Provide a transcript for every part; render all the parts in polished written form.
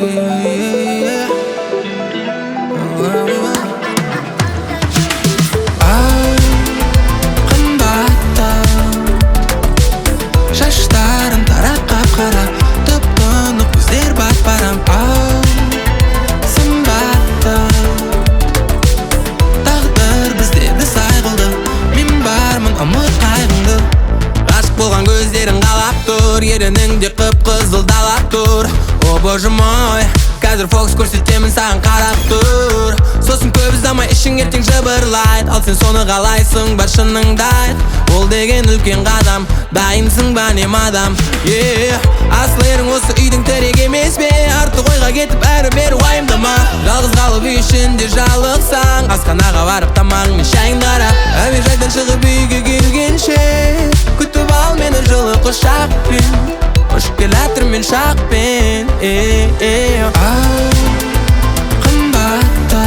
Ай, қымбатты шаштарың тарақ қап-қара, тұп-тұнық көздер бат-барам. Ау, сымбатты тағдыр біздерді сай қылды, мен бармын ұмыт қайғыңды. Ғашық болған көздерің қалап тұр, ерініңде қып-қызыл далап тұр. О боже мой, қазір фокус көрсетемін саған қарап тұр. Сосын көп ұзамай ішің ертең жыбырлайды, ал сен соны қалайсың, бар шыныңды айт. Ол деген үлкен қадам, дайынсың ба не мадам? Асыл ерің осы үйдің тірек емес пе? Артық ойға кетіп әрі-бері уайымдама. Жалғыз қалып үй ішінде жалықсаң, асханаға барып тамағыңмен шайыңды қара. Әуежайдан шығып үйге келгенше күтіп ал мені жылы құшақпен, ұшып келатыр мен шақпен. Ау, қымбатты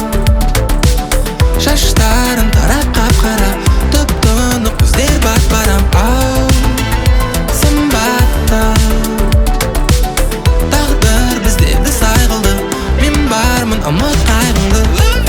шаштарың тарақ қап-қара, тұп-тұнық көздер бат-барам. Ау, сымбатты тағдыр біздерді сай қылды, мен бармын ұмыт қайғыңды.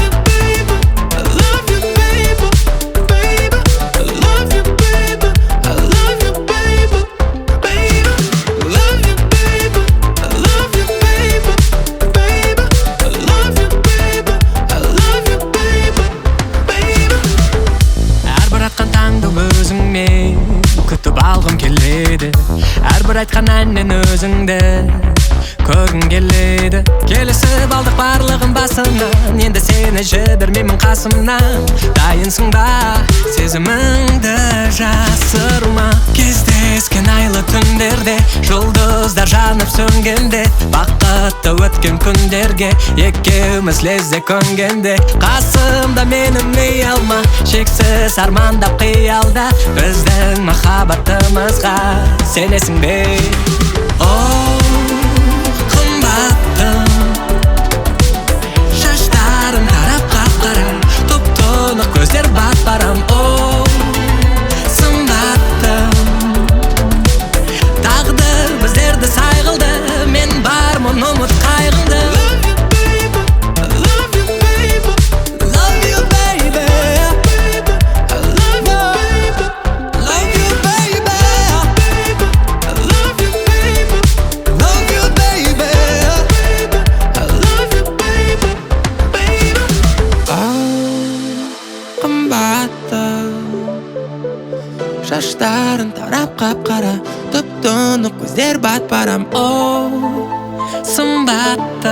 Күтіп алғым келеді, әрбір айтқан әннен өзіңді көргім келеді. Келісіп алдық барлығын басынан, енді сені жібермеймін қасымнан. Дайынсың ба сезіміңді жасырма? Кездескен айлы түндерде, жұлдыздар жанып сөнгенде, бақытты өткен күндерге екеуміз лезде көнгенде. Қасымда менің ұялма, шексіз армандап қиялда, біздің махаббатымызға сенесің бе? Оу, қымбатты шаштарың тарап қап-қара, тұп-тұнық көздер бат-барам. Оу, сымбатты тағдыр біздерді сай қылды, мен бармын ұмыт қайғыңды. Шаштарың тарап қап-қара, тұп-тұнық көздер бат-барам. Оу, сымбатты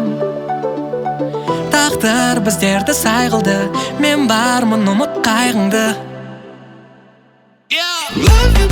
тағдыр біздерді сай қылды, мен бармын ұмыт қайғыңды.